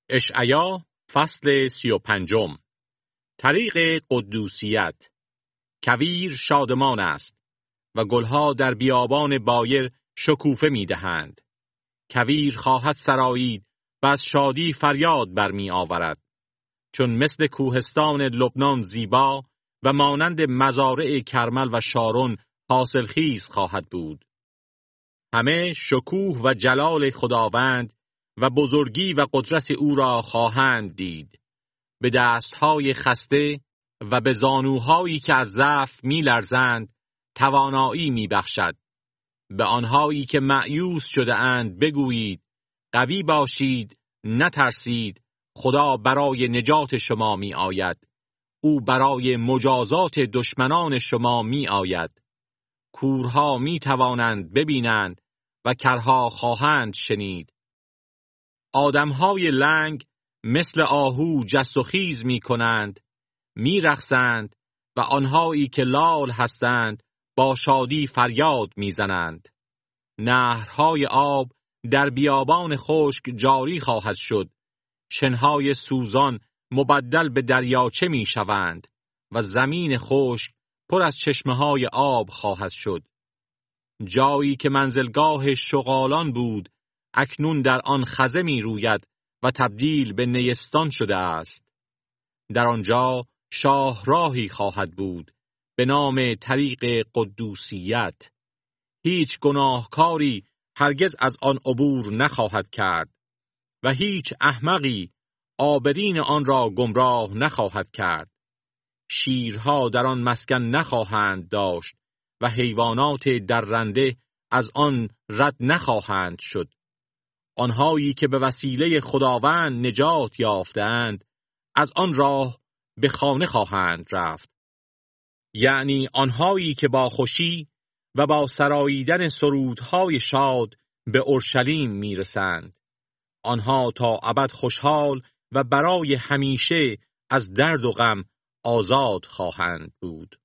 اشعیا فصل 35. طریق قدوسیت. کویر شادمان است و گلها در بیابان بایر شکوفه می دهند. کویر خواهد سرایید و از شادی فریاد برمی آورد. چون مثل کوهستان لبنان زیبا و مانند مزارع کرمل و شارون حاصلخیز خواهد بود. همه شکوه و جلال خداوند و بزرگی و قدرت او را خواهند دید. به دستهای خسته و به زانوهایی که از ضعف می لرزند توانایی می بخشد. به آنهایی که مأیوس شده اند بگویید قوی باشید، نترسید، خدا برای نجات شما می آید. او برای مجازات دشمنان شما می آید. کورها می توانند ببینند و کرها خواهند شنید. آدمهای لنگ مثل آهو جست و خیز می کنند، می رقصند و آنهایی که لال هستند با شادی فریاد می زنند. نهرهای آب در بیابان خشک جاری خواهد شد. شنهای سوزان مبدل به دریاچه می شوند و زمین خشک پر از چشمه‌های آب خواهد شد. جایی که منزلگاه شغالان بود اکنون در آن خزه می روید و تبدیل به نیستان شده است. در آنجا شاهراهی خواهد بود به نام طریق قدوسیت. هیچ گناهکاری هرگز از آن عبور نخواهد کرد و هیچ احمقی عابرین آن را گمراه نخواهد کرد. شیرها در آن مسکن نخواهند داشت و حیوانات درنده از آن رد نخواهند شد. آنهایی که به وسیله خداوند نجات یافتند از آن راه به خانه خواهند رفت. یعنی آنهایی که با خوشی و با سراییدن سرودهای شاد به اورشلیم میرسند. آنها تا ابد خوشحال و برای همیشه از درد و غم آزاد خواهند بود.